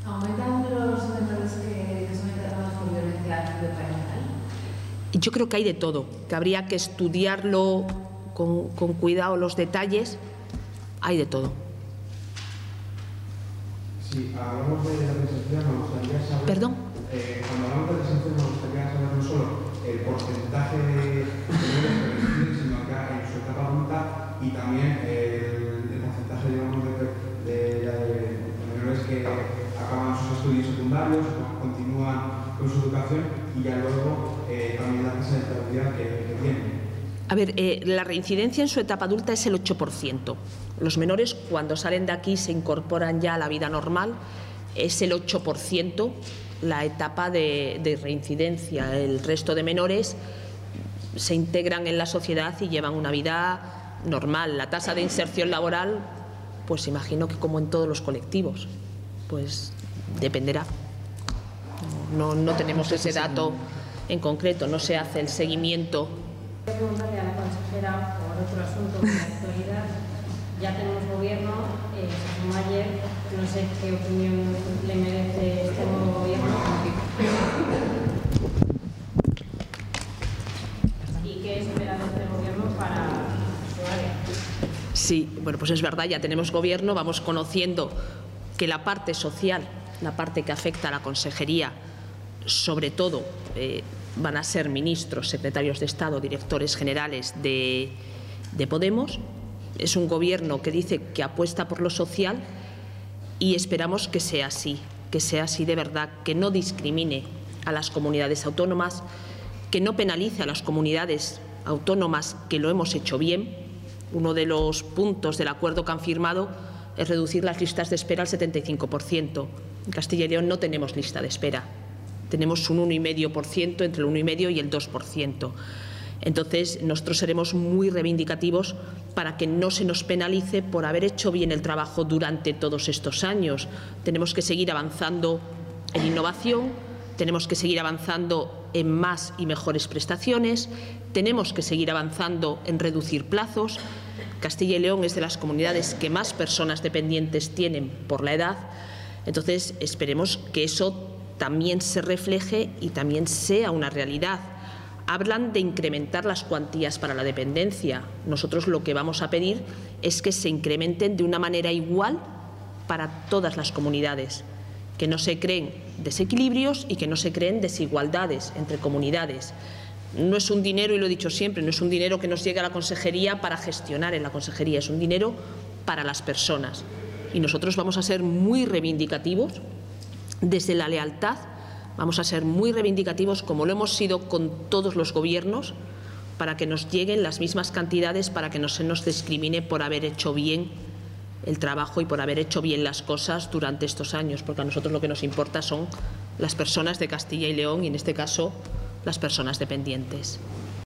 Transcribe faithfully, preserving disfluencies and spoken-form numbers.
¿Aumentan los menores que, que son internados por violencia parental? Yo creo que hay de todo, que habría que estudiarlo con, con cuidado los detalles. Hay de todo. Si hablamos de la reinserción, me gustaría saber... ¿Perdón? Eh, cuando hablamos de reinserción, me gustaría saber no solo el porcentaje de menores que residen, sino acá en su etapa adulta, y también el, el porcentaje, digamos, de, de, de, de menores que acaban sus estudios secundarios, continúan con su educación y ya luego eh, también la tasa de estabilidad que, que tienen. A ver, eh, la reincidencia en su etapa adulta es el ocho por ciento. Los menores, cuando salen de aquí, se incorporan ya a la vida normal. Es el ocho por ciento la etapa de, de reincidencia. El resto de menores se integran en la sociedad y llevan una vida normal. La tasa de inserción laboral, pues imagino que como en todos los colectivos, pues dependerá. No, no tenemos ese dato en concreto, no se hace el seguimiento. Quiero preguntarle a la consejera por otro asunto de la actualidad. Ya tenemos gobierno, eh, se sumó ayer, no sé qué opinión le merece este nuevo gobierno y qué espera de este gobierno para su área. Sí, bueno, pues es verdad, ya tenemos gobierno, vamos conociendo que la parte social, la parte que afecta a la consejería, sobre todo eh, van a ser ministros, secretarios de Estado, directores generales de, de Podemos. Es un gobierno que dice que apuesta por lo social y esperamos que sea así, que sea así de verdad, que no discrimine a las comunidades autónomas, que no penalice a las comunidades autónomas que lo hemos hecho bien. Uno de los puntos del acuerdo que han firmado es reducir las listas de espera al setenta y cinco por ciento. En Castilla y León no tenemos lista de espera. Tenemos un uno coma cinco por ciento, entre el uno coma cinco por ciento y el dos por ciento. Entonces, nosotros seremos muy reivindicativos para que no se nos penalice por haber hecho bien el trabajo durante todos estos años. Tenemos que seguir avanzando en innovación, tenemos que seguir avanzando en más y mejores prestaciones, tenemos que seguir avanzando en reducir plazos. Castilla y León es de las comunidades que más personas dependientes tienen por la edad. Entonces, esperemos que eso también se refleje y también sea una realidad. Hablan de incrementar las cuantías para la dependencia. Nosotros lo que vamos a pedir es que se incrementen de una manera igual para todas las comunidades, que no se creen desequilibrios y que no se creen desigualdades entre comunidades. No es un dinero, y lo he dicho siempre, no es un dinero que nos llegue a la consejería para gestionar en la consejería, es un dinero para las personas. Y nosotros vamos a ser muy reivindicativos desde la lealtad. Vamos a ser muy reivindicativos, como lo hemos sido con todos los gobiernos, para que nos lleguen las mismas cantidades, para que no se nos discrimine por haber hecho bien el trabajo y por haber hecho bien las cosas durante estos años, porque a nosotros lo que nos importa son las personas de Castilla y León y, en este caso, las personas dependientes.